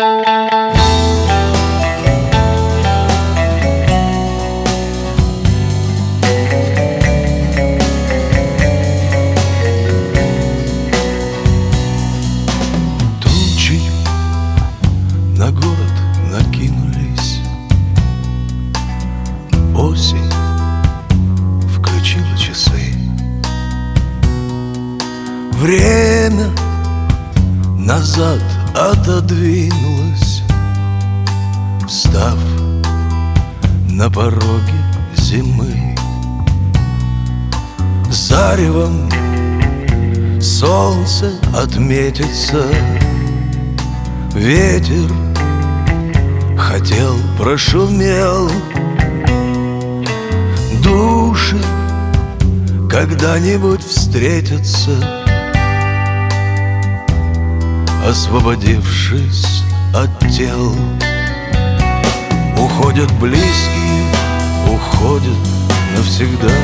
Тучи на город накинулись, осень включила часы. Время назад отодвинулось, встав на пороге зимы. Заревом солнце отметится, ветер хотел, прошумел. Души когда-нибудь встретятся, освободившись от тел. Уходят близкие, уходят навсегда,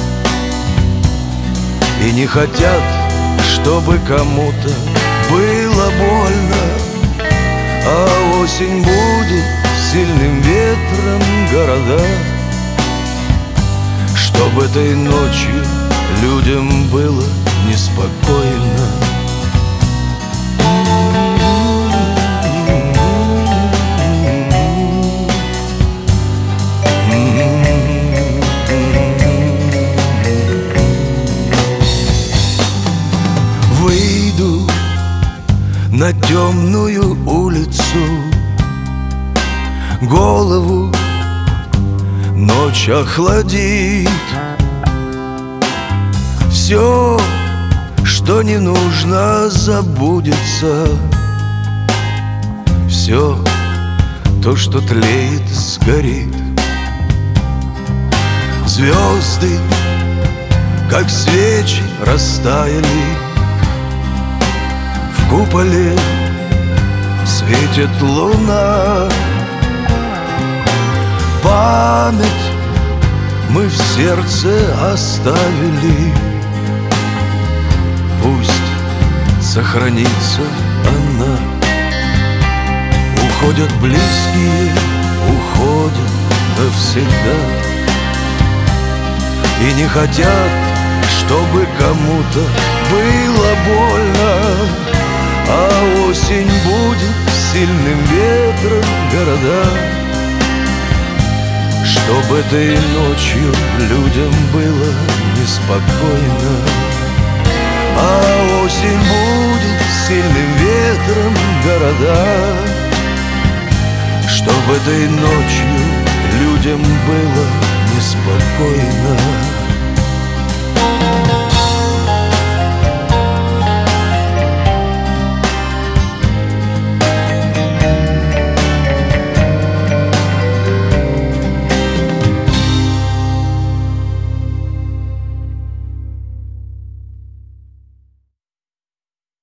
и не хотят, чтобы кому-то было больно. А осень будет сильным ветром города, чтобы этой ночью людям было неспокойно. Выйду на темную улицу, голову ночь охладит. Все, что не нужно, забудется. Все, то, что тлеет, сгорит. Звезды, как свечи, растаяли. В куполе светит луна. Память мы в сердце оставили, пусть сохранится она. Уходят близкие, уходят навсегда, и не хотят, чтобы кому-то было больно. А осень будет сильным ветром города, чтобы этой ночью людям было неспокойно. А осень будет сильным ветром города, чтобы этой ночью людям было неспокойно.